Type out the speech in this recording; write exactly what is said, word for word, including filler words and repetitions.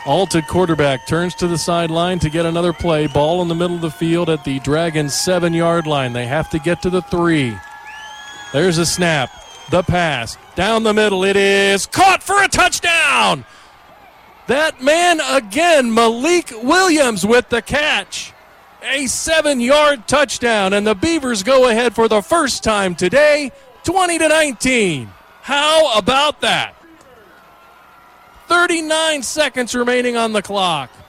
Alted quarterback turns to the sideline to get another play. Ball in the middle of the field at the Dragons' seven-yard line. They have to get to the three. There's a snap. The pass. Down the middle. It is caught for a touchdown. That man again, Malik Williams with the catch. A seven-yard touchdown, and the Beavers go ahead for the first time today, twenty to nineteen. How about that? thirty-nine seconds remaining on the clock.